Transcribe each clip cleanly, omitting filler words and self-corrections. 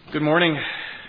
Good morning.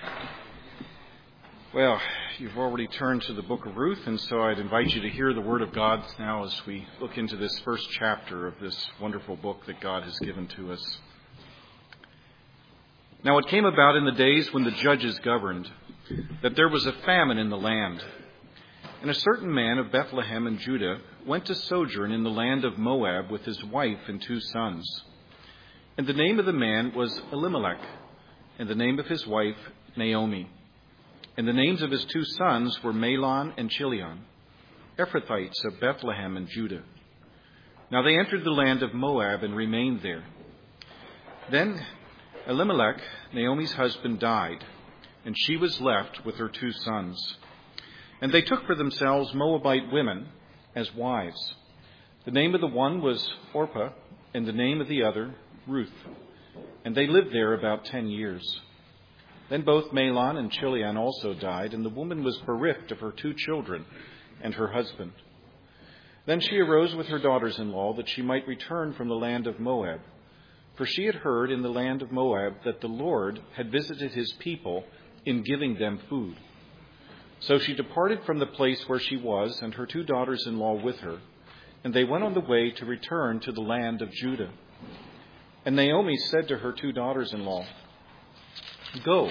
Well, you've already turned to the book of Ruth, and so I'd invite you to hear the word of God now as we look into this first chapter of this wonderful book that God has given to us. Now it came about in the days when the judges governed, that there was a famine in the land. And a certain man of Bethlehem in Judah went to sojourn in the land of Moab with his wife and 2 sons. And the name of the man was Elimelech, and the name of his wife Naomi. And the names of his 2 sons were Mahlon and Chilion, Ephrathites of Bethlehem and Judah. Now they entered the land of Moab and remained there. Then Elimelech, Naomi's husband, died, and she was left with her 2 sons. And they took for themselves Moabite women as wives. The name of the one was Orpah, and the name of the other Ruth. And they lived there about 10 years. Then both Mahlon and Chilion also died, and the woman was bereft of her 2 children and her husband. Then she arose with her daughters-in-law that she might return from the land of Moab. For she had heard in the land of Moab that the Lord had visited his people in giving them food. So she departed from the place where she was, and her 2 daughters-in-law with her, and they went on the way to return to the land of Judah. And Naomi said to her 2 daughters-in-law, "Go,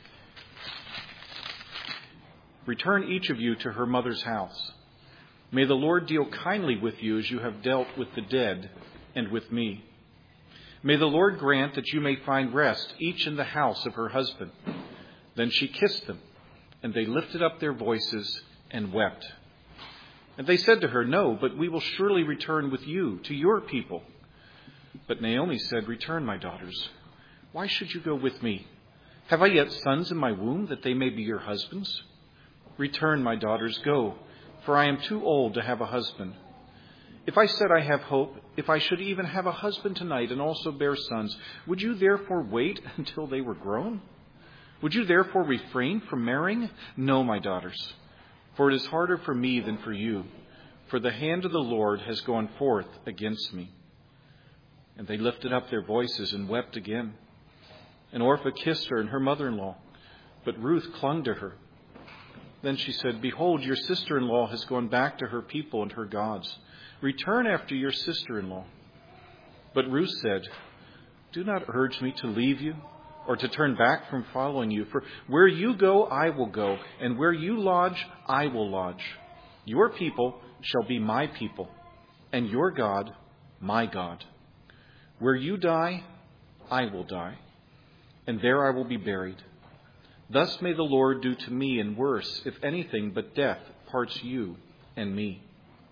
return each of you to her mother's house. May the Lord deal kindly with you as you have dealt with the dead and with me. May the Lord grant that you may find rest, each in the house of her husband." Then she kissed them, and they lifted up their voices and wept. And they said to her, "No, but we will surely return with you to your people." But Naomi said, "Return, my daughters. Why should you go with me? Have I yet sons in my womb that they may be your husbands? Return, my daughters, go, for I am too old to have a husband. If I said I have hope, if I should even have a husband tonight and also bear sons, would you therefore wait until they were grown? Would you therefore refrain from marrying? No, my daughters, for it is harder for me than for you, for the hand of the Lord has gone forth against me." And they lifted up their voices and wept again. And Orpah kissed her and her mother-in-law, but Ruth clung to her. Then she said, "Behold, your sister-in-law has gone back to her people and her gods. Return after your sister-in-law." But Ruth said, "Do not urge me to leave you or to turn back from following you. For where you go, I will go, and where you lodge, I will lodge. Your people shall be my people, and your God, my God. Where you die, I will die, and there I will be buried. Thus may the Lord do to me, and worse, if anything but death parts you and me."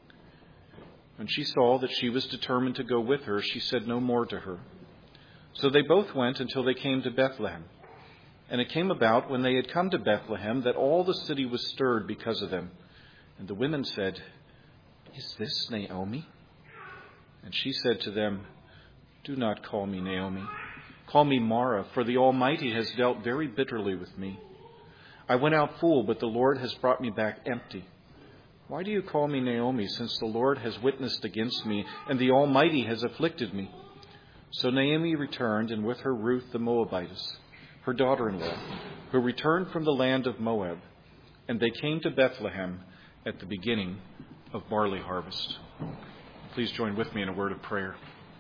When she saw that she was determined to go with her, she said no more to her. So they both went until they came to Bethlehem. And it came about, when they had come to Bethlehem, that all the city was stirred because of them. And the women said, "Is this Naomi?" And she said to them, "Do not call me Naomi. Call me Mara, for the Almighty has dealt very bitterly with me. I went out full, but the Lord has brought me back empty. Why do you call me Naomi, since the Lord has witnessed against me, and the Almighty has afflicted me?" So Naomi returned, and with her Ruth the Moabitess, her daughter-in-law, who returned from the land of Moab. And they came to Bethlehem at the beginning of barley harvest. Please join with me in a word of prayer.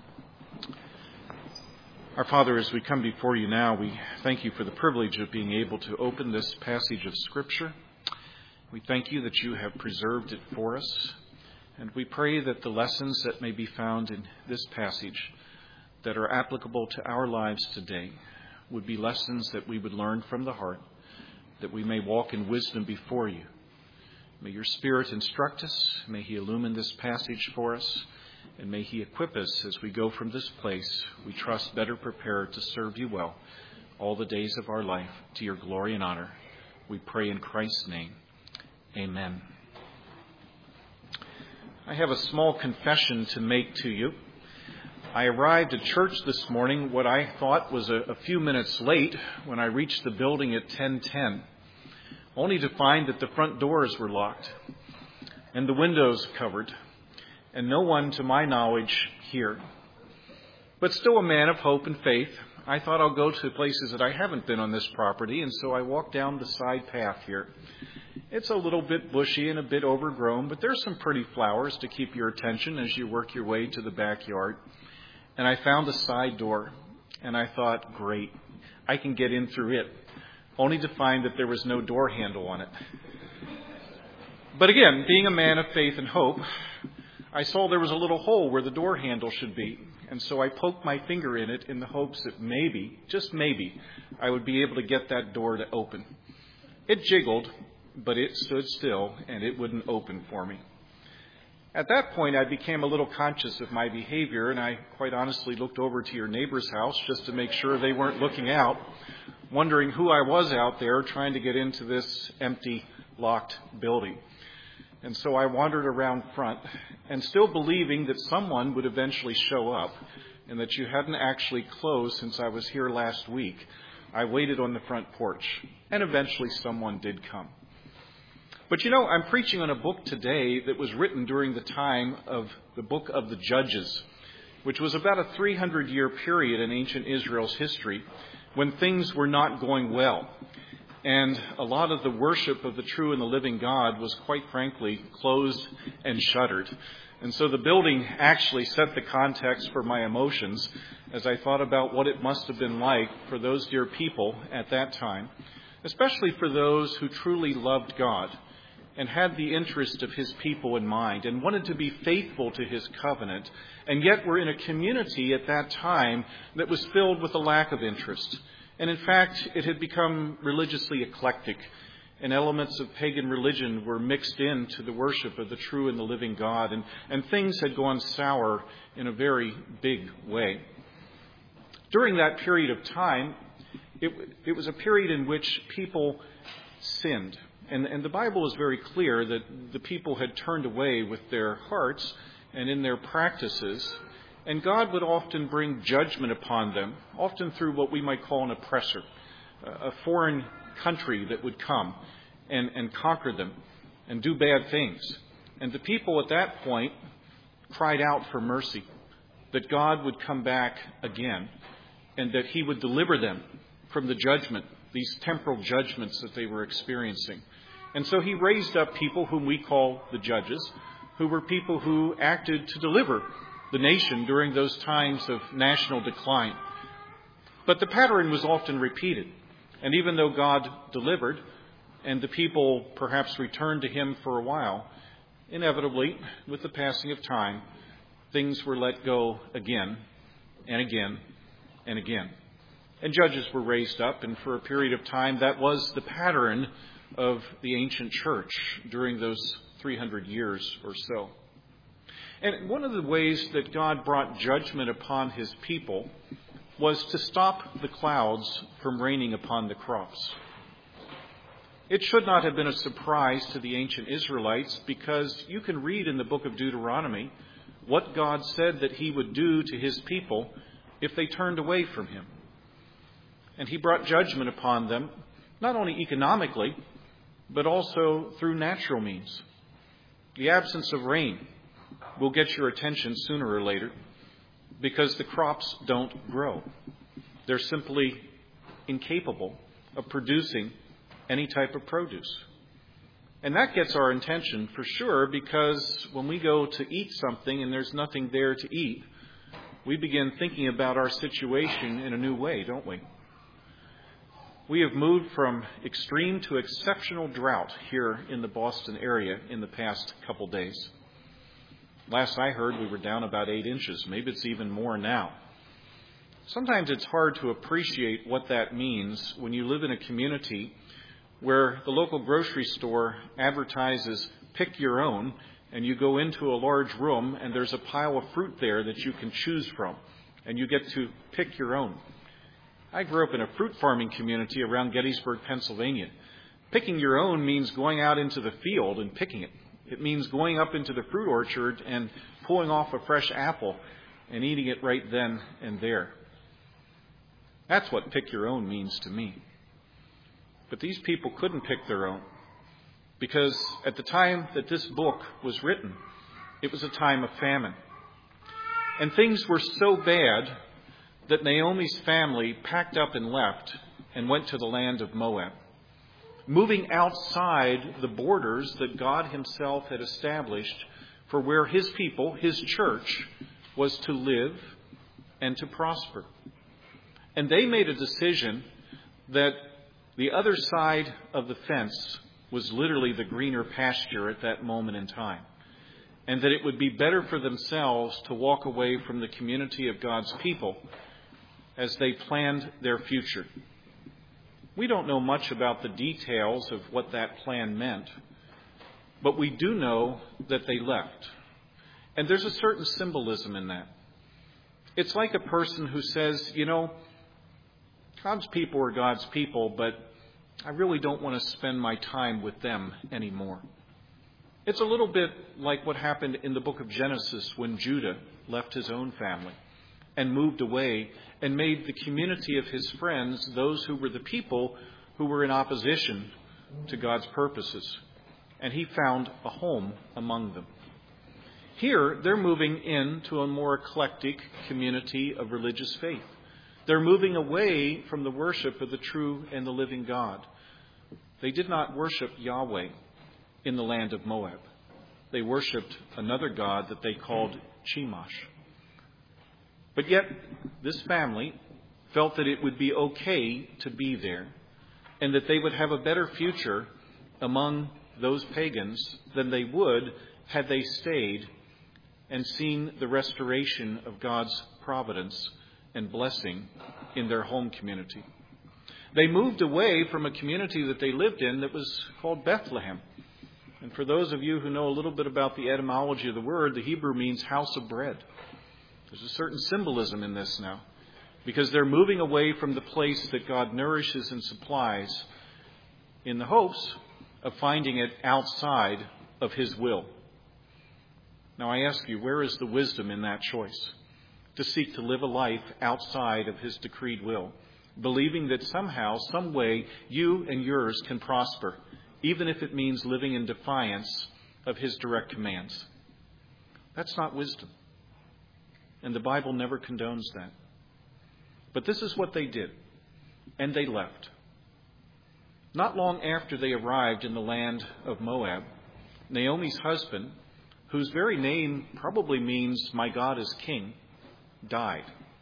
Our Father, as we come before you now, we thank you for the privilege of being able to open this passage of Scripture. We thank you that you have preserved it for us, and we pray that the lessons that may be found in this passage that are applicable to our lives today would be lessons that we would learn from the heart, that we may walk in wisdom before you. May your Spirit instruct us. May he illumine this passage for us. And may he equip us as we go from this place, we trust, better prepared to serve you well all the days of our life, to your glory and honor. We pray in Christ's name. Amen. I have a small confession to make to you. I arrived at church this morning what I thought was a few minutes late when I reached the building at 10:10, only to find that the front doors were locked and the windows covered, and no one, to my knowledge, here. But still a man of hope and faith, I thought I'll go to places that I haven't been on this property, and so I walked down the side path here. It's a little bit bushy and a bit overgrown, but there's some pretty flowers to keep your attention as you work your way to the backyard. And I found a side door, and I thought, great, I can get in through it, only to find that there was no door handle on it. But again, being a man of faith and hope, I saw there was a little hole where the door handle should be. And so I poked my finger in it in the hopes that maybe, just maybe, I would be able to get that door to open. It jiggled, but it stood still, and it wouldn't open for me. At that point, I became a little conscious of my behavior, and I quite honestly looked over to your neighbor's house just to make sure they weren't looking out, wondering who I was out there trying to get into this empty, locked building. And so I wandered around front, and still believing that someone would eventually show up, and that you hadn't actually closed since I was here last week, I waited on the front porch, and eventually someone did come. But I'm preaching on a book today that was written during the time of the book of the Judges, which was about a 300-year period in ancient Israel's history when things were not going well. And a lot of the worship of the true and the living God was, quite frankly, closed and shuttered. And so the building actually set the context for my emotions as I thought about what it must have been like for those dear people at that time, especially for those who truly loved God and had the interest of his people in mind and wanted to be faithful to his covenant, and yet were in a community at that time that was filled with a lack of interest. And in fact, it had become religiously eclectic, and elements of pagan religion were mixed into the worship of the true and the living God, and things had gone sour in a very big way. During that period of time, it was a period in which people sinned. And the Bible is very clear that the people had turned away with their hearts and in their practices. And God would often bring judgment upon them, often through what we might call an oppressor, a foreign country that would come and conquer them and do bad things. And the people at that point cried out for mercy, that God would come back again and that he would deliver them from the judgment, these temporal judgments that they were experiencing. And so he raised up people whom we call the judges, who were people who acted to deliver the nation during those times of national decline. But the pattern was often repeated. And even though God delivered, and the people perhaps returned to him for a while, inevitably, with the passing of time, things were let go again and again and again. And judges were raised up, and for a period of time, that was the pattern of the ancient church during those 300 years or so. And one of the ways that God brought judgment upon his people was to stop the clouds from raining upon the crops. It should not have been a surprise to the ancient Israelites, because you can read in the book of Deuteronomy what God said that he would do to his people if they turned away from him. And he brought judgment upon them, not only economically, but also through natural means. The absence of rain will get your attention sooner or later, because the crops don't grow. They're simply incapable of producing any type of produce. And that gets our attention for sure, because when we go to eat something and there's nothing there to eat, we begin thinking about our situation in a new way, don't we? We have moved from extreme to exceptional drought here in the Boston area in the past couple days. Last I heard, we were down about 8 inches. Maybe it's even more now. Sometimes it's hard to appreciate what that means when you live in a community where the local grocery store advertises pick your own, and you go into a large room and there's a pile of fruit there that you can choose from, and you get to pick your own. I grew up in a fruit farming community around Gettysburg, Pennsylvania. Picking your own means going out into the field and picking it. It means going up into the fruit orchard and pulling off a fresh apple and eating it right then and there. That's what pick your own means to me. But these people couldn't pick their own, because at the time that this book was written, it was a time of famine. And things were so bad that Naomi's family packed up and left and went to the land of Moab, moving outside the borders that God himself had established for where his people, his church, was to live and to prosper. And they made a decision that the other side of the fence was literally the greener pasture at that moment in time, and that it would be better for themselves to walk away from the community of God's people as they planned their future. We don't know much about the details of what that plan meant, but we do know that they left. And there's a certain symbolism in that. It's like a person who says, God's people are God's people, but I really don't want to spend my time with them anymore. It's a little bit like what happened in the book of Genesis when Judah left his own family and moved away and made the community of his friends those who were the people who were in opposition to God's purposes. And he found a home among them. Here, they're moving into a more eclectic community of religious faith. They're moving away from the worship of the true and the living God. They did not worship Yahweh in the land of Moab. They worshipped another god that they called Chemosh. But yet, this family felt that it would be okay to be there and that they would have a better future among those pagans than they would had they stayed and seen the restoration of God's providence and blessing in their home community. They moved away from a community that they lived in that was called Bethlehem. And for those of you who know a little bit about the etymology of the word, the Hebrew means house of bread. There's a certain symbolism in this now, because they're moving away from the place that God nourishes and supplies in the hopes of finding it outside of his will. Now I ask you, where is the wisdom in that choice? To seek to live a life outside of his decreed will, believing that somehow, some way, you and yours can prosper, even if it means living in defiance of his direct commands. That's not wisdom. And the Bible never condones that. But this is what they did. And they left. Not long after they arrived in the land of Moab, Naomi's husband, whose very name probably means "my God is king," died.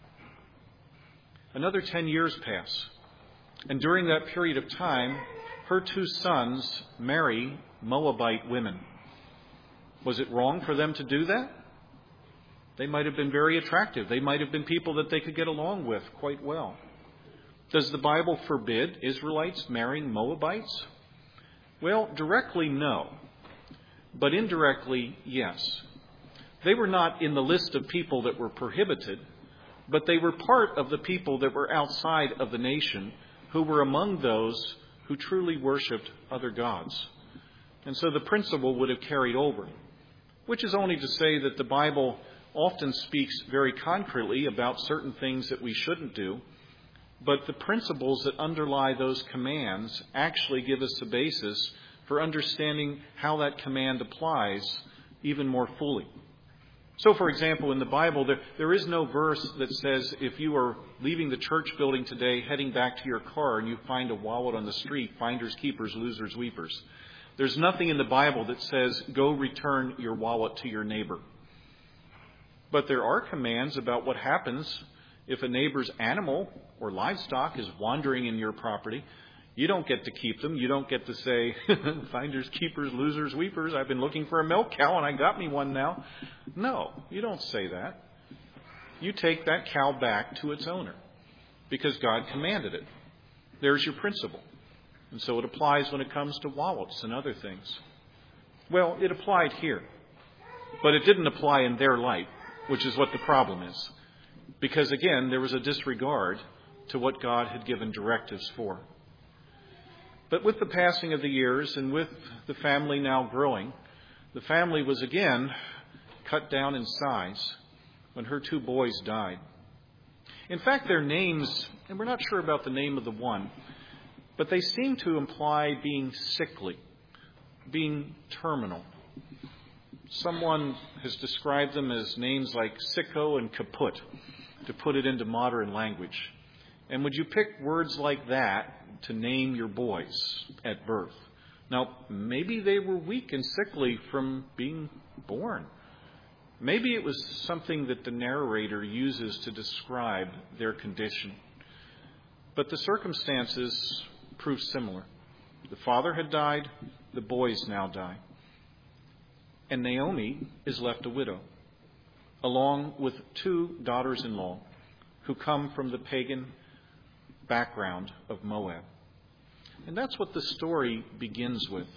Another 10 years pass. And during that period of time, her 2 sons marry Moabite women. Was it wrong for them to do that? They might have been very attractive. They might have been people that they could get along with quite well. Does the Bible forbid Israelites marrying Moabites? Well, directly, no. But indirectly, yes. They were not in the list of people that were prohibited, but they were part of the people that were outside of the nation who were among those who truly worshipped other gods. And so the principle would have carried over, which is only to say that the Bible often speaks very concretely about certain things that we shouldn't do, but the principles that underlie those commands actually give us a basis for understanding how that command applies even more fully. So, for example, in the Bible, there is no verse that says if you are leaving the church building today, heading back to your car, and you find a wallet on the street, finders, keepers, losers, weepers. There's nothing in the Bible that says, go return your wallet to your neighbor. But there are commands about what happens if a neighbor's animal or livestock is wandering in your property. You don't get to keep them. You don't get to say, finders, keepers, losers, weepers. I've been looking for a milk cow and I got me one now. No, you don't say that. You take that cow back to its owner because God commanded it. There's your principle. And so it applies when it comes to wallets and other things. Well, it applied here, but it didn't apply in their life, which is what the problem is. Because again, there was a disregard to what God had given directives for. But with the passing of the years and with the family now growing, the family was again cut down in size when her 2 boys died. In fact, their names, and we're not sure about the name of the one, but they seem to imply being sickly, being terminal. Someone has described them as names like Sicko and Kaput. to put it into modern language? And would you pick words like that to name your boys at birth? Now, maybe they were weak and sickly from being born. Maybe it was something that the narrator uses to describe their condition. But the circumstances prove similar. The father had died, the boys now die. And Naomi is left a widow, along with 2 daughters-in-law who come from the pagan background of Moab. And that's what the story begins with.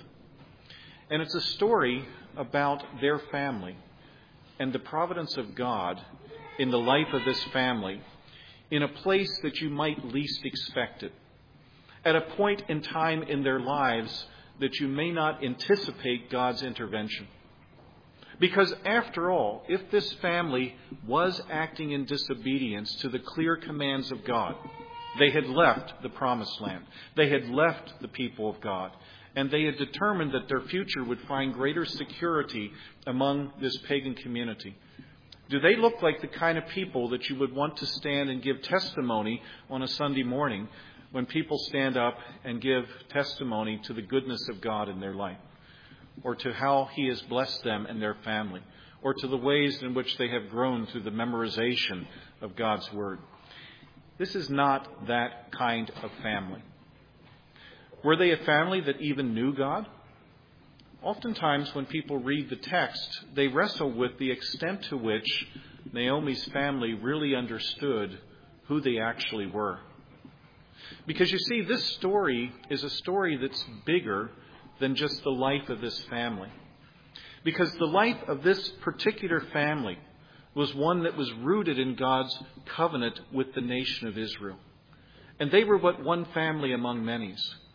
And it's a story about their family and the providence of God in the life of this family in a place that you might least expect it, at a point in time in their lives that you may not anticipate God's intervention. Because after all, if this family was acting in disobedience to the clear commands of God, they had left the promised land. They had left the people of God. And they had determined that their future would find greater security among this pagan community. Do they look like the kind of people that you would want to stand and give testimony on a Sunday morning when people stand up and give testimony to the goodness of God in their life, or to how He has blessed them and their family, or to the ways in which they have grown through the memorization of God's Word? This is not that kind of family. Were they a family that even knew God? Oftentimes when people read the text, they wrestle with the extent to which Naomi's family really understood who they actually were. Because you see, this story is a story that's bigger than just the life of this family. Because the life of this particular family was one that was rooted in God's covenant with the nation of Israel. And they were but one family among many.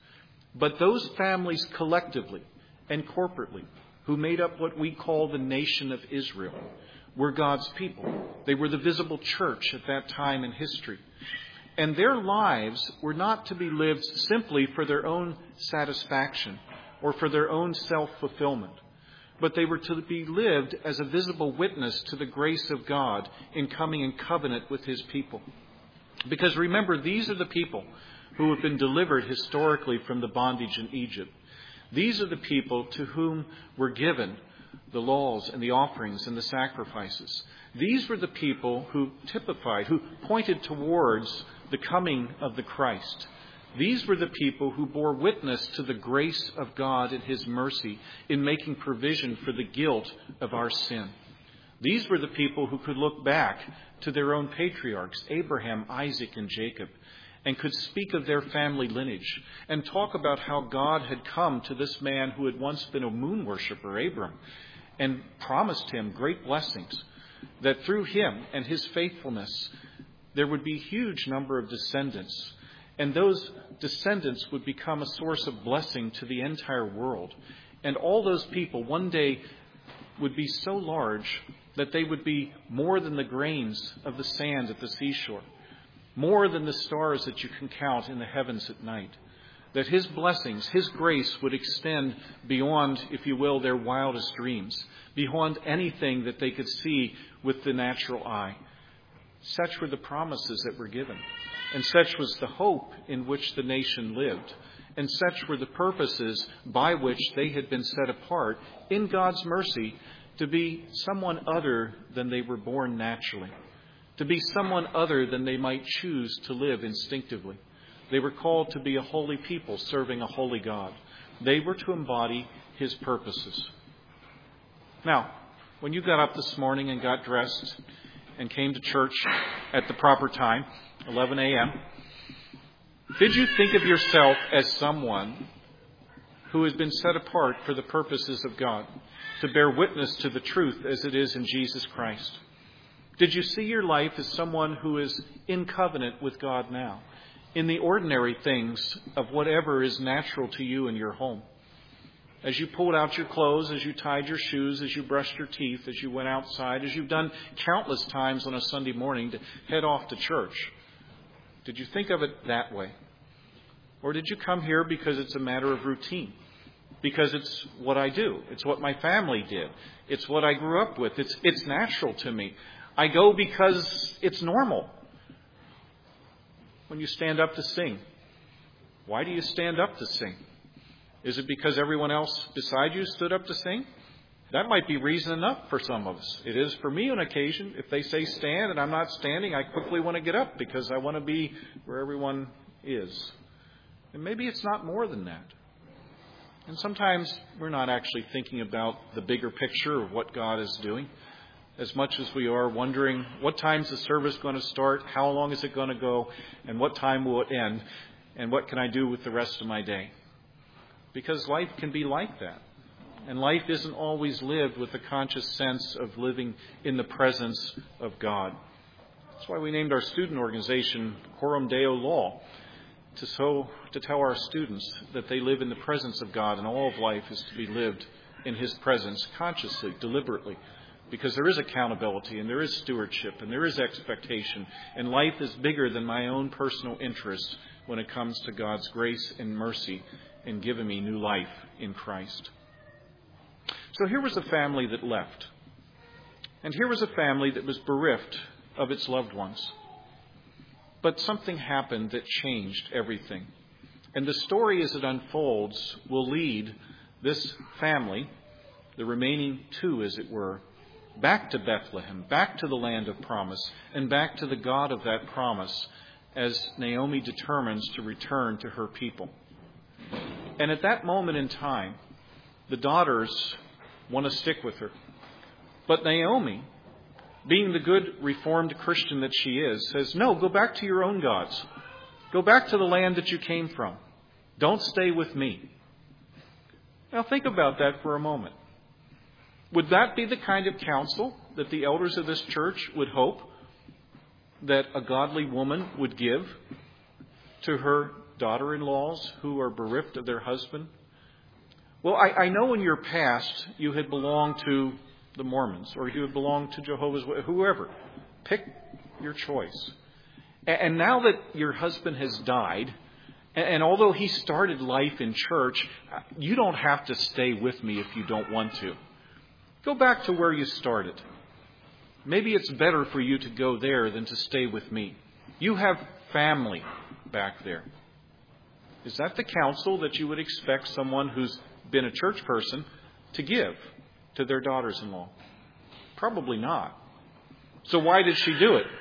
But those families collectively and corporately, who made up what we call the nation of Israel, were God's people. They were the visible church at that time in history. And their lives were not to be lived simply for their own satisfaction or for their own self-fulfillment, but they were to be lived as a visible witness to the grace of God in coming in covenant with His people. Because remember, these are the people who have been delivered historically from the bondage in Egypt. These are the people to whom were given the laws and the offerings and the sacrifices. These were the people who typified, who pointed towards the coming of the Christ. These were the people who bore witness to the grace of God and His mercy in making provision for the guilt of our sin. These were the people who could look back to their own patriarchs, Abraham, Isaac, and Jacob, and could speak of their family lineage and talk about how God had come to this man who had once been a moon worshiper, Abram, and promised him great blessings, that through him and his faithfulness there would be a huge number of descendants, and those descendants would become a source of blessing to the entire world. And all those people one day would be so large that they would be more than the grains of the sand at the seashore, more than the stars that you can count in the heavens at night. That His blessings, His grace would extend beyond, if you will, their wildest dreams, beyond anything that they could see with the natural eye. Such were the promises that were given, and such was the hope in which the nation lived, and such were the purposes by which they had been set apart in God's mercy to be someone other than they were born naturally, to be someone other than they might choose to live instinctively. They were called to be a holy people serving a holy God. They were to embody His purposes. Now, when you got up this morning and got dressed and came to church at the proper time, 11 a.m., did you think of yourself as someone who has been set apart for the purposes of God, to bear witness to the truth as it is in Jesus Christ? Did you see your life as someone who is in covenant with God now, in the ordinary things of whatever is natural to you in your home? As you pulled out your clothes, as you tied your shoes, as you brushed your teeth, as you went outside, as you've done countless times on a Sunday morning to head off to church, did you think of it that way? Or did you come here because it's a matter of routine? Because it's what I do. It's what my family did. It's what I grew up with. It's natural to me. I go because it's normal. When you stand up to sing, why do you stand up to sing? Is it because everyone else beside you stood up to sing? That might be reason enough for some of us. It is for me on occasion. If they say stand and I'm not standing, I quickly want to get up because I want to be where everyone is. And maybe it's not more than that. And sometimes we're not actually thinking about the bigger picture of what God is doing as much as we are wondering what time's the service going to start, how long is it going to go, and what time will it end, and what can I do with the rest of my day? Because life can be like that. And life isn't always lived with a conscious sense of living in the presence of God. That's why we named our student organization Coram Deo Law, to tell our students that they live in the presence of God, and all of life is to be lived in His presence consciously, deliberately, because there is accountability and there is stewardship and there is expectation, and life is bigger than my own personal interests when it comes to God's grace and mercy in giving me new life in Christ. So here was a family that left, and here was a family that was bereft of its loved ones. But something happened that changed everything. And the story as it unfolds will lead this family, the remaining two as it were, back to Bethlehem, back to the land of promise, and back to the God of that promise as Naomi determines to return to her people. And at that moment in time, the daughters want to stick with her. But Naomi, being the good Reformed Christian that she is, says, no, go back to your own gods. Go back to the land that you came from. Don't stay with me. Now think about that for a moment. Would that be the kind of counsel that the elders of this church would hope that a godly woman would give to her daughter-in-laws who are bereft of their husband? Well, I know in your past you had belonged to the Mormons, or you had belonged to Jehovah's Witnesses, whoever. Pick your choice. And now that your husband has died, and although he started life in church, you don't have to stay with me if you don't want to. Go back to where you started. Maybe it's better for you to go there than to stay with me. You have family back there. Is that the counsel that you would expect someone who's been a church person to give to their daughters-in-law? Probably not. So why did she do it?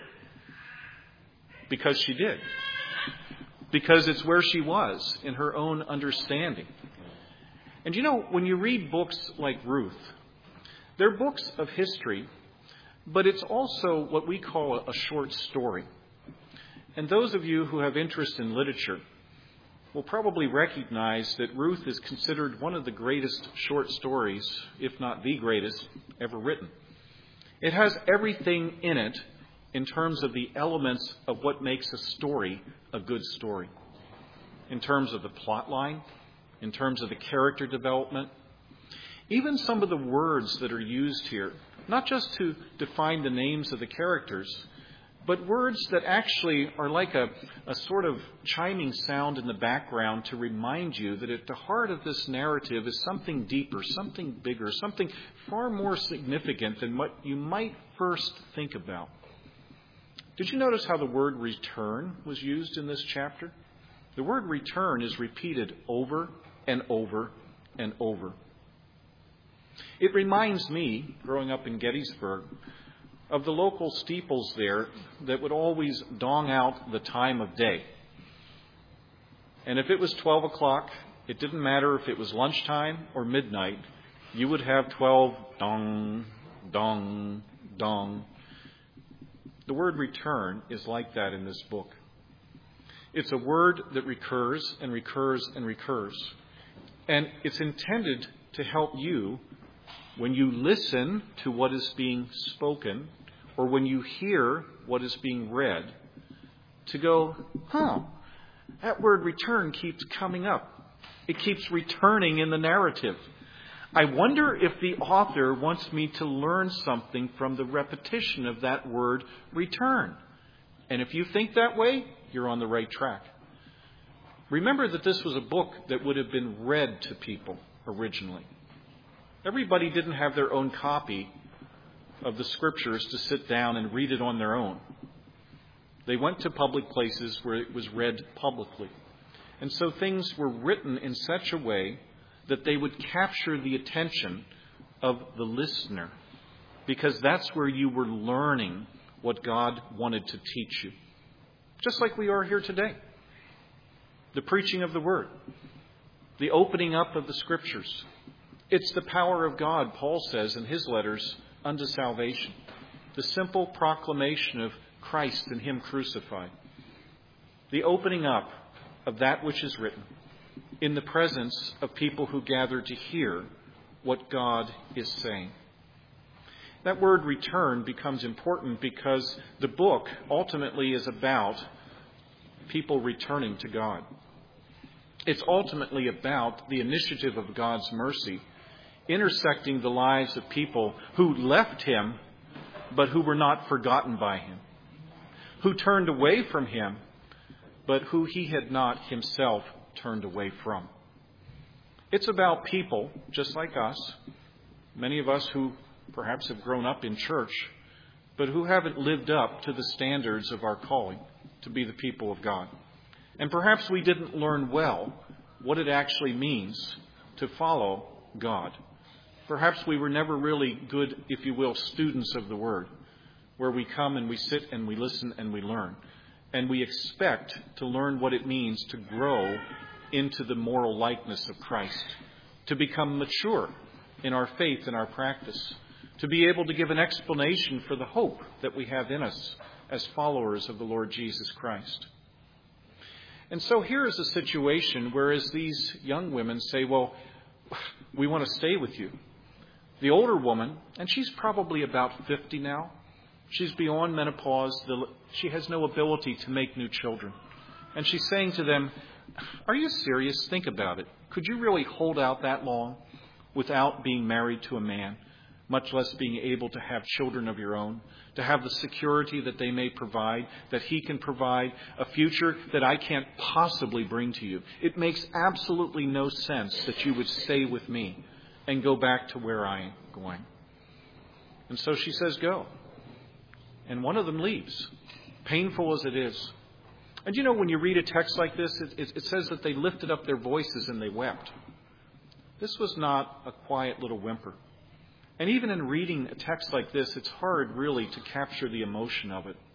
Because she did. Because it's where she was in her own understanding. And you know, when you read books like Ruth, they're books of history, but it's also what we call a short story. And those of you who have interest in literature will probably recognize that Ruth is considered one of the greatest short stories, if not the greatest, ever written. It has everything in it in terms of the elements of what makes a story a good story. In terms of the plot line, in terms of the character development, even some of the words that are used here, not just to define the names of the characters, but words that actually are like a sort of chiming sound in the background to remind you that at the heart of this narrative is something deeper, something bigger, something far more significant than what you might first think about. Did you notice how the word return was used in this chapter? The word return is repeated over and over and over. It reminds me, growing up in Gettysburg, of the local steeples there that would always dong out the time of day. And if it was 12 o'clock, it didn't matter if it was lunchtime or midnight, you would have 12 dong, dong, dong. The word return is like that in this book. It's a word that recurs and recurs and recurs. And it's intended to help you when you listen to what is being spoken or when you hear what is being read, to go, that word return keeps coming up. It keeps returning in the narrative. I wonder if the author wants me to learn something from the repetition of that word return. And if you think that way, you're on the right track. Remember that this was a book that would have been read to people originally. Everybody didn't have their own copy of the Scriptures to sit down and read it on their own. They went to public places where it was read publicly. And so things were written in such a way that they would capture the attention of the listener, because that's where you were learning what God wanted to teach you. Just like we are here today. The preaching of the Word. The opening up of the Scriptures. It's the power of God, Paul says in his letters, unto salvation. The simple proclamation of Christ and Him crucified. The opening up of that which is written in the presence of people who gather to hear what God is saying. That word return becomes important because the book ultimately is about people returning to God. It's ultimately about the initiative of God's mercy intersecting the lives of people who left Him but who were not forgotten by Him, who turned away from Him but who He had not Himself turned away from. It's about people just like us, many of us who perhaps have grown up in church, but who haven't lived up to the standards of our calling to be the people of God. And perhaps we didn't learn well what it actually means to follow God. Perhaps we were never really good, if you will, students of the Word, where we come and we sit and we listen and we learn. And we expect to learn what it means to grow into the moral likeness of Christ, to become mature in our faith and our practice, to be able to give an explanation for the hope that we have in us as followers of the Lord Jesus Christ. And so here is a situation whereas these young women say, well, we want to stay with you. The older woman, and she's probably about 50 now, she's beyond menopause, she has no ability to make new children. And she's saying to them, are you serious? Think about it. Could you really hold out that long without being married to a man, much less being able to have children of your own, to have the security that they may provide, that He can provide, a future that I can't possibly bring to you? It makes absolutely no sense that you would stay with me and go back to where I am going. And so she says, go. And one of them leaves, painful as it is. And you know, when you read a text like this, it says that they lifted up their voices and they wept. This was not a quiet little whimper. And even in reading a text like this, it's hard really to capture the emotion of it.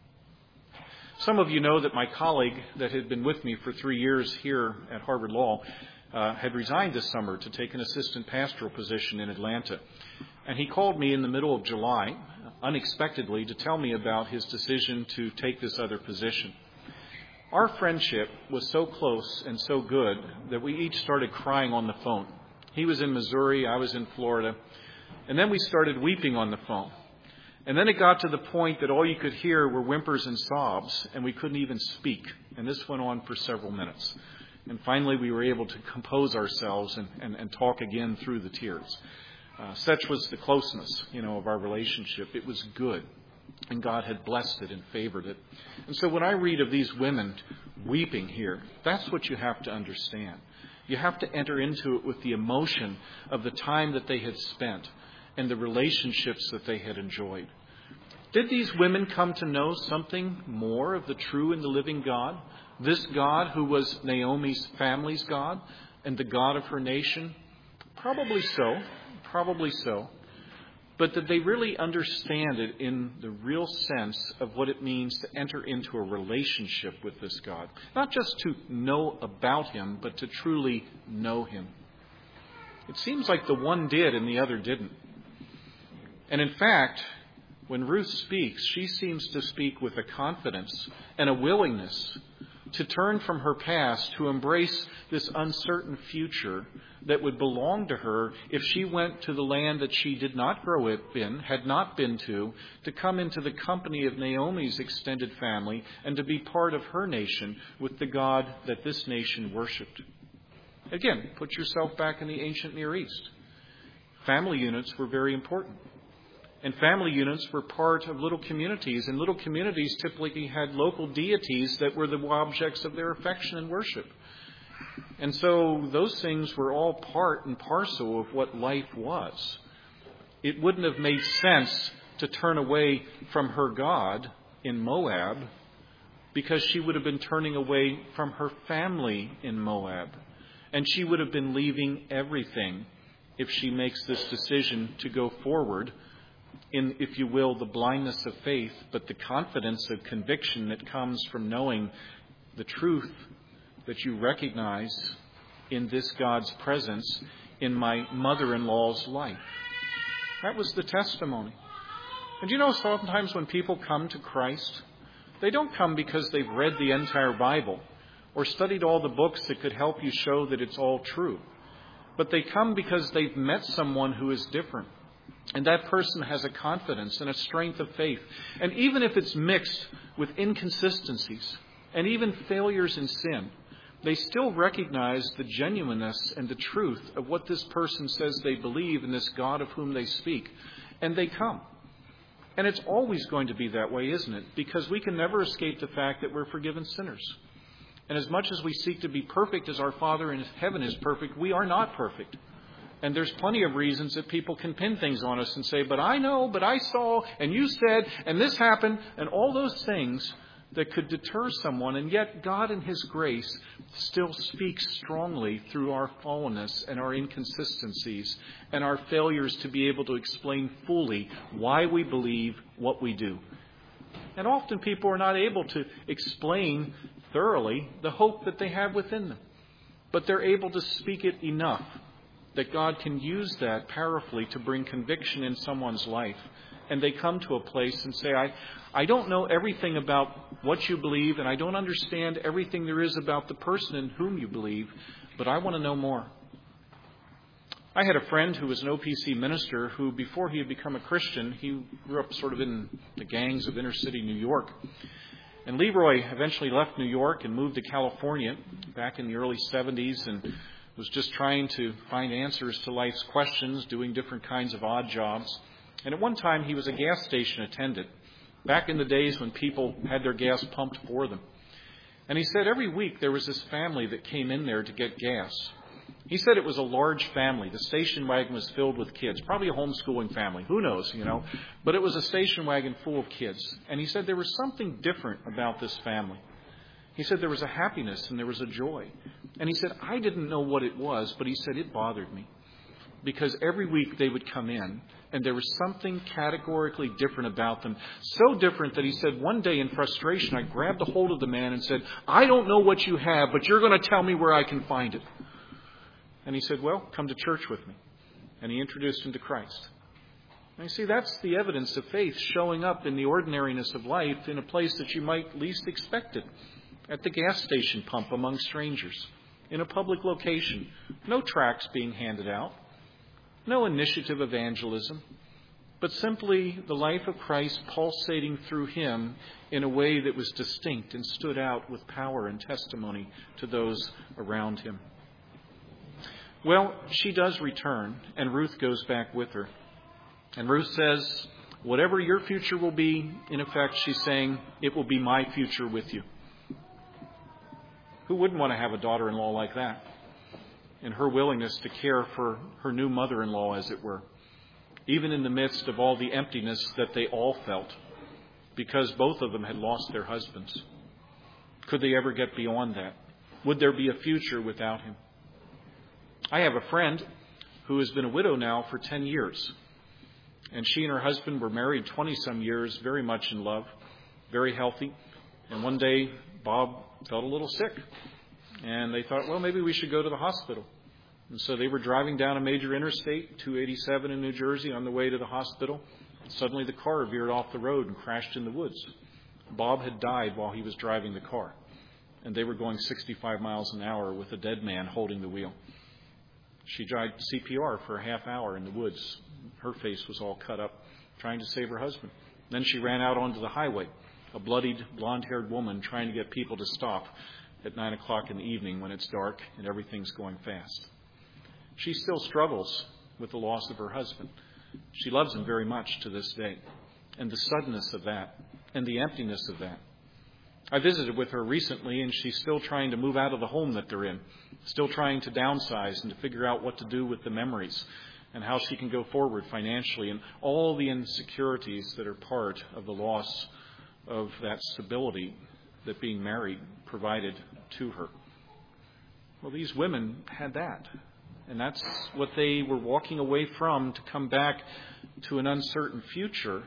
Some of you know that my colleague that had been with me for 3 years here at Harvard Law had resigned this summer to take an assistant pastoral position in Atlanta. And he called me in the middle of July, unexpectedly, to tell me about his decision to take this other position. Our friendship was so close and so good that we each started crying on the phone. He was in Missouri, I was in Florida. And then we started weeping on the phone. And then it got to the point that all you could hear were whimpers and sobs, and we couldn't even speak. And this went on for several minutes. And finally we were able to compose ourselves and talk again through the tears. Such was the closeness, of our relationship. It was good. And God had blessed it and favored it. And so when I read of these women weeping here, that's what you have to understand. You have to enter into it with the emotion of the time that they had spent and the relationships that they had enjoyed. Did these women come to know something more of the true and the living God? This God who was Naomi's family's God and the God of her nation? Probably so. Probably so. But did they really understand it in the real sense of what it means to enter into a relationship with this God? Not just to know about Him, but to truly know Him. It seems like the one did and the other didn't. And in fact, when Ruth speaks, she seems to speak with a confidence and a willingness to turn from her past, to embrace this uncertain future that would belong to her if she went to the land that she did not grow up in, had not been to come into the company of Naomi's extended family and to be part of her nation with the God that this nation worshipped. Again, put yourself back in the ancient Near East. Family units were very important. And family units were part of little communities, and little communities typically had local deities that were the objects of their affection and worship. And so those things were all part and parcel of what life was. It wouldn't have made sense to turn away from her God in Moab, because she would have been turning away from her family in Moab. And she would have been leaving everything if she makes this decision to go forward in, if you will, the blindness of faith, but the confidence of conviction that comes from knowing the truth that you recognize in this God's presence in my mother-in-law's life. That was the testimony. And you know, sometimes when people come to Christ, they don't come because they've read the entire Bible or studied all the books that could help you show that it's all true. But they come because they've met someone who is different. And that person has a confidence and a strength of faith. And even if it's mixed with inconsistencies and even failures in sin, they still recognize the genuineness and the truth of what this person says they believe in this God of whom they speak. And they come. And it's always going to be that way, isn't it? Because we can never escape the fact that we're forgiven sinners. And as much as we seek to be perfect as our Father in heaven is perfect, we are not perfect. And there's plenty of reasons that people can pin things on us and say, but I know, but I saw, and you said, and this happened, and all those things that could deter someone. And yet God in His grace still speaks strongly through our fallenness and our inconsistencies and our failures to be able to explain fully why we believe what we do. And often people are not able to explain thoroughly the hope that they have within them. But they're able to speak it enough that God can use that powerfully to bring conviction in someone's life. And they come to a place and say, I don't know everything about what you believe, and I don't understand everything there is about the person in whom you believe, but I want to know more. I had a friend who was an OPC minister who, before he had become a Christian, he grew up sort of in the gangs of inner city New York. And Leroy eventually left New York and moved to California back in the early 70s and was just trying to find answers to life's questions, doing different kinds of odd jobs. And at one time, he was a gas station attendant, back in the days when people had their gas pumped for them. And he said every week there was this family that came in there to get gas. He said it was a large family. The station wagon was filled with kids, probably a homeschooling family. Who knows, But it was a station wagon full of kids. And he said there was something different about this family. He said there was a happiness and there was a joy. And he said, I didn't know what it was, but he said it bothered me. Because every week they would come in, and there was something categorically different about them. So different that he said, one day in frustration, I grabbed a hold of the man and said, I don't know what you have, but you're going to tell me where I can find it. And he said, well, come to church with me. And he introduced him to Christ. And you see, that's the evidence of faith showing up in the ordinariness of life in a place that you might least expect it. At the gas station pump among strangers. In a public location. No tracts being handed out. No initiative evangelism, but simply the life of Christ pulsating through him in a way that was distinct and stood out with power and testimony to those around him. Well, she does return, and Ruth goes back with her. And Ruth says, whatever your future will be, in effect, she's saying, it will be my future with you. Who wouldn't want to have a daughter-in-law like that? And her willingness to care for her new mother-in-law, as it were, even in the midst of all the emptiness that they all felt, because both of them had lost their husbands. Could they ever get beyond that? Would there be a future without him? I have a friend who has been a widow now for 10 years. And she and her husband were married 20-some years, very much in love, very healthy. And one day, Bob felt a little sick. And they thought, well, maybe we should go to the hospital. And so they were driving down a major interstate, 287 in New Jersey, on the way to the hospital. Suddenly the car veered off the road and crashed in the woods. Bob had died while he was driving the car. And they were going 65 miles an hour with a dead man holding the wheel. She tried CPR for a half hour in the woods. Her face was all cut up, trying to save her husband. Then she ran out onto the highway, a bloodied, blonde-haired woman trying to get people to stop at 9 o'clock in the evening when it's dark and everything's going fast. She still struggles with the loss of her husband. She loves him very much to this day. And the suddenness of that and the emptiness of that. I visited with her recently, and she's still trying to move out of the home that they're in, still trying to downsize and to figure out what to do with the memories. and how she can go forward financially and all the insecurities that are part of the loss of that stability that being married provided to her. Well, these women had that. And that's what they were walking away from to come back to an uncertain future.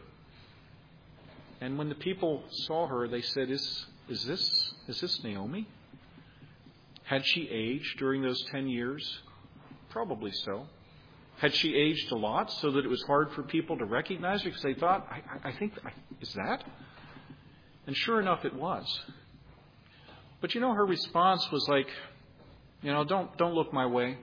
And when the people saw her, they said, Is this Naomi? Had she aged during those 10 years? Probably so. Had she aged a lot so that it was hard for people to recognize her because they thought, is that? And sure enough, it was. But her response was like, don't look my way.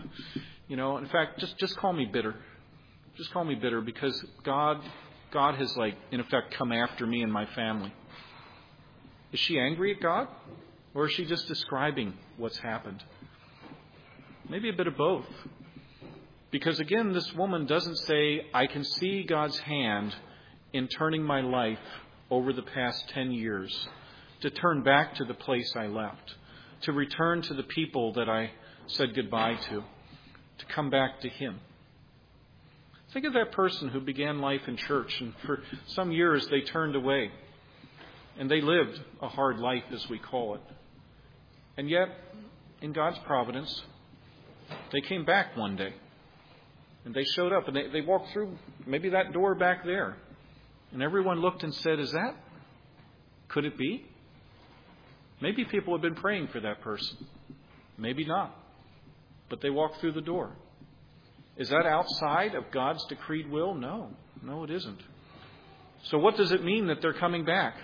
In fact, just call me bitter. Just call me bitter because God has, in effect, come after me and my family. Is she angry at God? Or is she just describing what's happened? Maybe a bit of both. Because again, this woman doesn't say, I can see God's hand in turning my life over the past 10 years to turn back to the place I left, to return to the people that I said goodbye to come back to Him. Think of that person who began life in church, and for some years they turned away, and they lived a hard life, as we call it. And yet, in God's providence, they came back one day, and they showed up, and they walked through maybe that door back there, and everyone looked and said, could it be? Maybe people have been praying for that person. Maybe not. But they walked through the door. Is that outside of God's decreed will? No, it isn't. So what does it mean that they're coming back?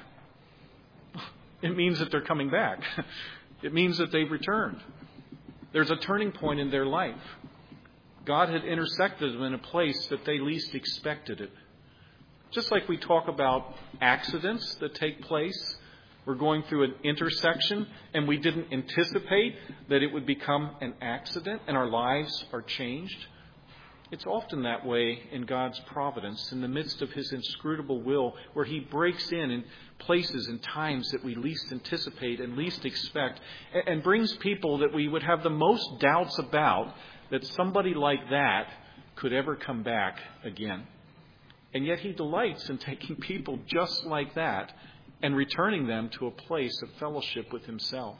It means that they're coming back. It means that they've returned. There's a turning point in their life. God had intersected them in a place that they least expected it. Just like we talk about accidents that take place. We're going through an intersection and we didn't anticipate that it would become an accident and our lives are changed. It's often that way in God's providence, in the midst of His inscrutable will, where He breaks in places and times that we least anticipate and least expect, and brings people that we would have the most doubts about that somebody like that could ever come back again. And yet He delights in taking people just like that and returning them to a place of fellowship with Himself.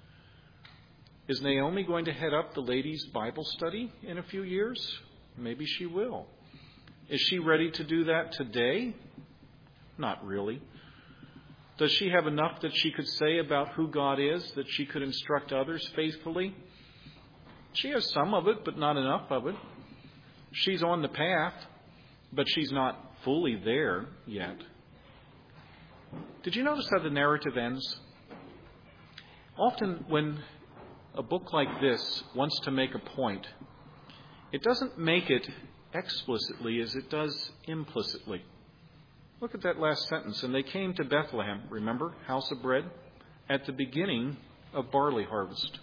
Is Naomi going to head up the ladies' Bible study in a few years? Maybe she will. Is she ready to do that today? Not really. Does she have enough that she could say about who God is, that she could instruct others faithfully? She has some of it, but not enough of it. She's on the path, but she's not fully there yet. Did you notice how the narrative ends? Often when a book like this wants to make a point, it doesn't make it explicitly as it does implicitly. Look at that last sentence. And they came to Bethlehem, remember, house of bread, at the beginning of barley harvest.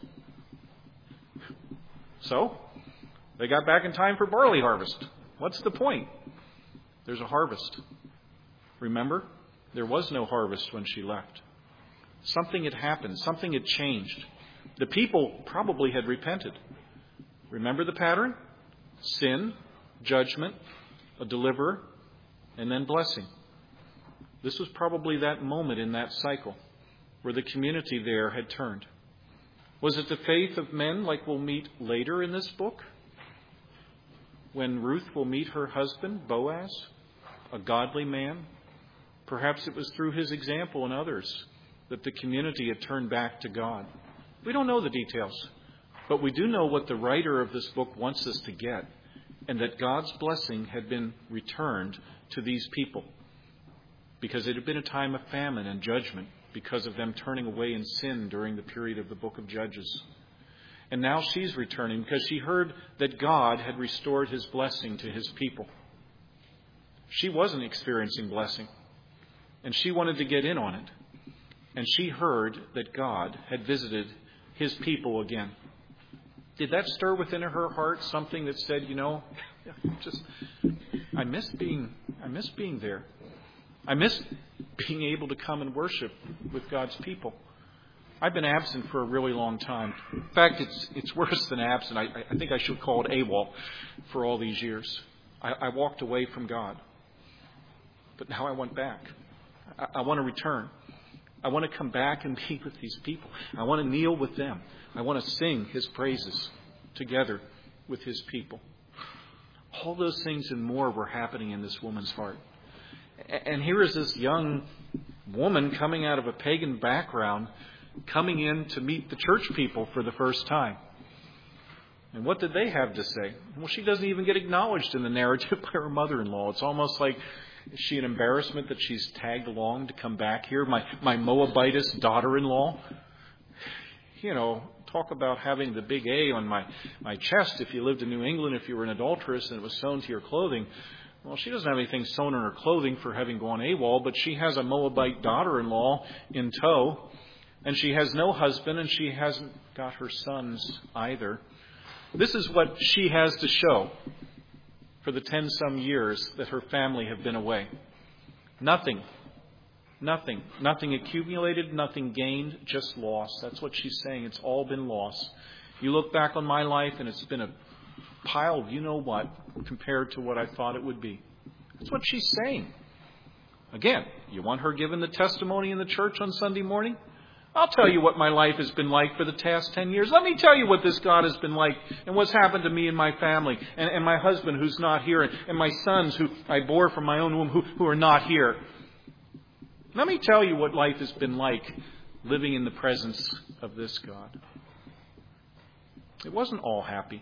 So, they got back in time for barley harvest. What's the point? There's a harvest. Remember? There was no harvest when she left. Something had happened. Something had changed. The people probably had repented. Remember the pattern? Sin, judgment, a deliverer, and then blessing. This was probably that moment in that cycle where the community there had turned. Was it the faith of men like we'll meet later in this book? When Ruth will meet her husband, Boaz, a godly man? Perhaps it was through his example and others that the community had turned back to God. We don't know the details, but we do know what the writer of this book wants us to get, and that God's blessing had been returned to these people because it had been a time of famine and judgment because of them turning away in sin during the period of the book of Judges. And now she's returning because she heard that God had restored His blessing to His people. She wasn't experiencing blessing, and she wanted to get in on it. And she heard that God had visited His people again. Did that stir within her heart something that said, I miss being there. I miss being able to come and worship with God's people. I've been absent for a really long time. In fact, it's worse than absent. I think I should call it AWOL for all these years. I walked away from God. But now I want back. I want to return. I want to come back and be with these people. I want to kneel with them. I want to sing His praises together with His people. All those things and more were happening in this woman's heart. And here is this young woman coming out of a pagan background, coming in to meet the church people for the first time. And what did they have to say? Well, she doesn't even get acknowledged in the narrative by her mother-in-law. It's almost like, is she an embarrassment that she's tagged along to come back here? My Moabitess daughter-in-law? You know, talk about having the big A on my chest if you lived in New England, if you were an adulteress and it was sewn to your clothing. Well, she doesn't have anything sewn on her clothing for having gone AWOL, but she has a Moabite daughter-in-law in tow, and she has no husband, and she hasn't got her sons either. This is what she has to show for the 10-some years that her family have been away. Nothing. Nothing. Nothing accumulated, nothing gained, just loss. That's what she's saying. It's all been loss. You look back on my life and it's been a pile of you know what compared to what I thought it would be. That's what she's saying. Again, you want her giving the testimony in the church on Sunday morning? I'll tell you what my life has been like for the past 10 years. Let me tell you what this God has been like and what's happened to me and my family and my husband who's not here and my sons who I bore from my own womb who are not here. Let me tell you what life has been like living in the presence of this God. It wasn't all happy.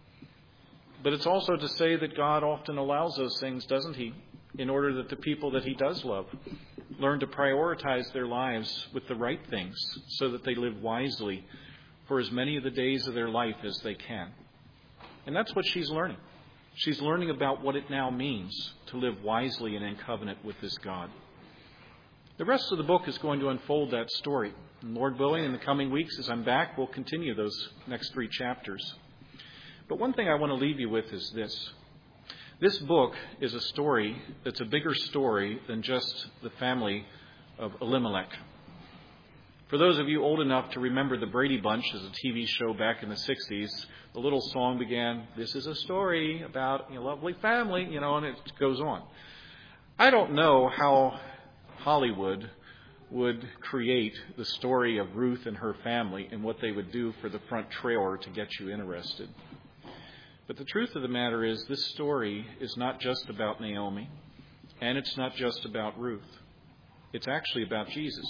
But it's also to say that God often allows those things, doesn't He? In order that the people that He does love learn to prioritize their lives with the right things so that they live wisely for as many of the days of their life as they can. And that's what she's learning. She's learning about what it now means to live wisely and in covenant with this God. The rest of the book is going to unfold that story. And Lord willing, in the coming weeks as I'm back, we'll continue those next 3 chapters. But one thing I want to leave you with is this. This book is a story that's a bigger story than just the family of Elimelech. For those of you old enough to remember the Brady Bunch as a TV show back in the 60s, the little song began, "This is a story about a lovely family," and it goes on. I don't know how Hollywood would create the story of Ruth and her family and what they would do for the front trailer to get you interested. But the truth of the matter is this story is not just about Naomi, and it's not just about Ruth. It's actually about Jesus.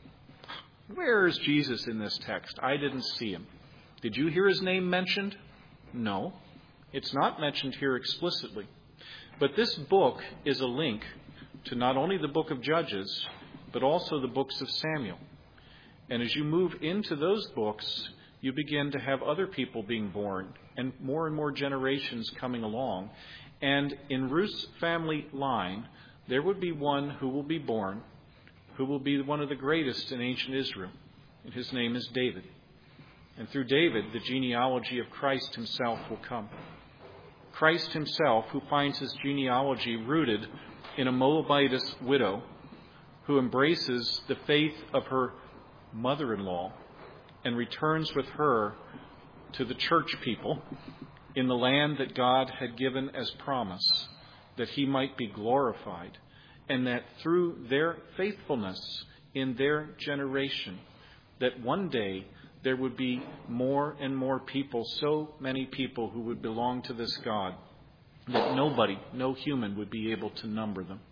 Where is Jesus in this text? I didn't see Him. Did you hear His name mentioned? No. It's not mentioned here explicitly. But this book is a link to not only the book of Judges, but also the books of Samuel. And as you move into those books, you begin to have other people being born and more generations coming along. And in Ruth's family line, there would be one who will be born, who will be one of the greatest in ancient Israel. And his name is David. And through David, the genealogy of Christ Himself will come. Christ Himself, who finds His genealogy rooted in a Moabitess widow who embraces the faith of her mother-in-law and returns with her to the church people in the land that God had given as promise, that He might be glorified, and that through their faithfulness in their generation, that one day there would be more and more people, so many people who would belong to this God, that nobody, no human, would be able to number them.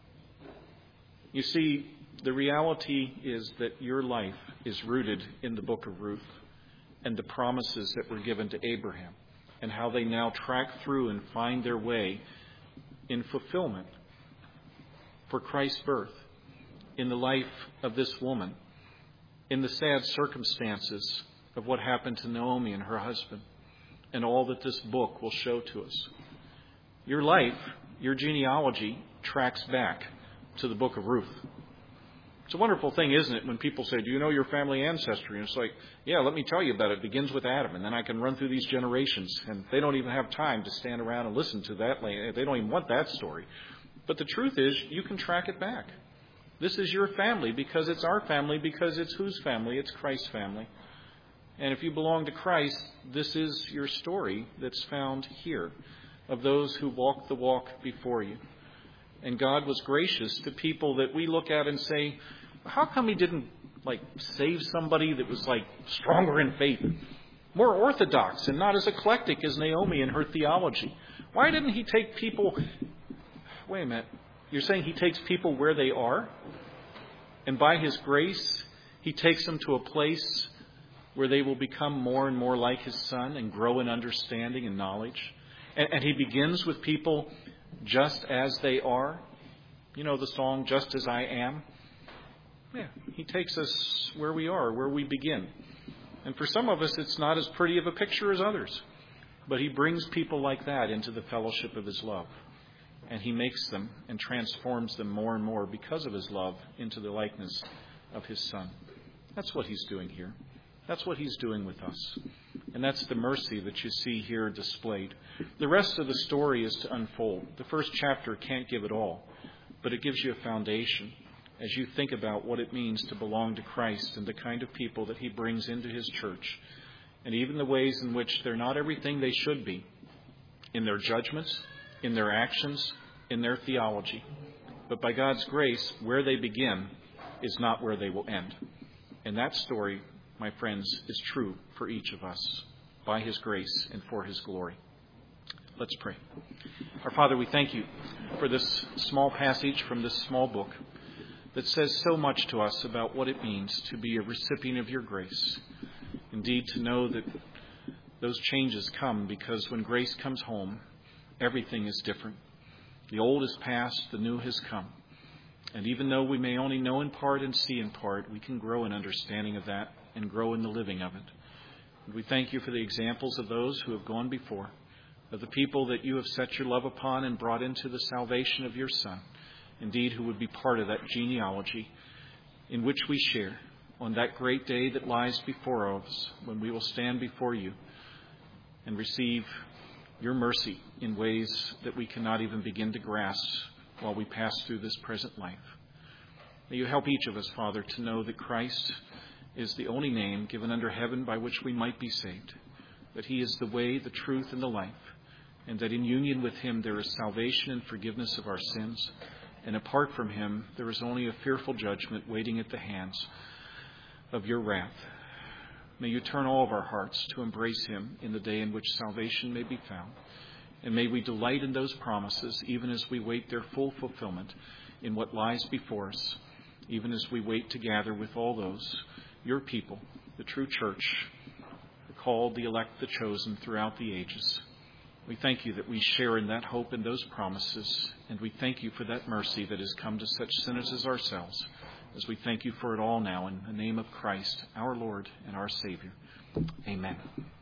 You see, the reality is that your life is rooted in the book of Ruth and the promises that were given to Abraham and how they now track through and find their way in fulfillment for Christ's birth in the life of this woman, in the sad circumstances of what happened to Naomi and her husband, and all that this book will show to us. Your life, your genealogy, tracks back to the book of Ruth. It's a wonderful thing, isn't it, when people say, "Do you know your family ancestry?" And it's like, yeah, let me tell you about it. It begins with Adam, and then I can run through these generations. And they don't even have time to stand around and listen to that. They don't even want that story. But the truth is, you can track it back. This is your family because it's our family, because it's whose family? It's Christ's family. And if you belong to Christ, this is your story that's found here of those who walked the walk before you. And God was gracious to people that we look at and say, how come he didn't save somebody that was stronger in faith, more orthodox and not as eclectic as Naomi in her theology? Why didn't he take people... Wait a minute. You're saying he takes people where they are? And by his grace, he takes them to a place where they will become more and more like his Son and grow in understanding and knowledge. And he begins with people just as they are. You know the song, Just As I Am? Yeah, he takes us where we are, where we begin. And for some of us, it's not as pretty of a picture as others. But he brings people like that into the fellowship of his love. And he makes them and transforms them more and more because of his love into the likeness of his Son. That's what he's doing here. That's what he's doing with us. And that's the mercy that you see here displayed. The rest of the story is to unfold. The first chapter can't give it all, but it gives you a foundation as you think about what it means to belong to Christ and the kind of people that he brings into his church, and even the ways in which they're not everything they should be in their judgments, in their actions, in their theology. But by God's grace, where they begin is not where they will end. And that story, my friends, is true for each of us by his grace and for his glory. Let's pray. Our Father, we thank you for this small passage from this small book that says so much to us about what it means to be a recipient of your grace. Indeed, to know that those changes come because when grace comes home, everything is different. The old is past, the new has come. And even though we may only know in part and see in part, we can grow in understanding of that and grow in the living of it. And we thank you for the examples of those who have gone before, of the people that you have set your love upon and brought into the salvation of your Son, indeed who would be part of that genealogy in which we share on that great day that lies before us, when we will stand before you and receive your mercy in ways that we cannot even begin to grasp while we pass through this present life. May you help each of us, Father, to know that Christ is the only name given under heaven by which we might be saved, that he is the way, the truth, and the life, and that in union with him there is salvation and forgiveness of our sins, and apart from him there is only a fearful judgment waiting at the hands of your wrath. May you turn all of our hearts to embrace him in the day in which salvation may be found. And may we delight in those promises, even as we wait their full fulfillment in what lies before us, even as we wait to gather with all those, your people, the true church, the called, the elect, the chosen throughout the ages. We thank you that we share in that hope and those promises, and we thank you for that mercy that has come to such sinners as ourselves, as we thank you for it all now in the name of Christ, our Lord and our Savior. Amen.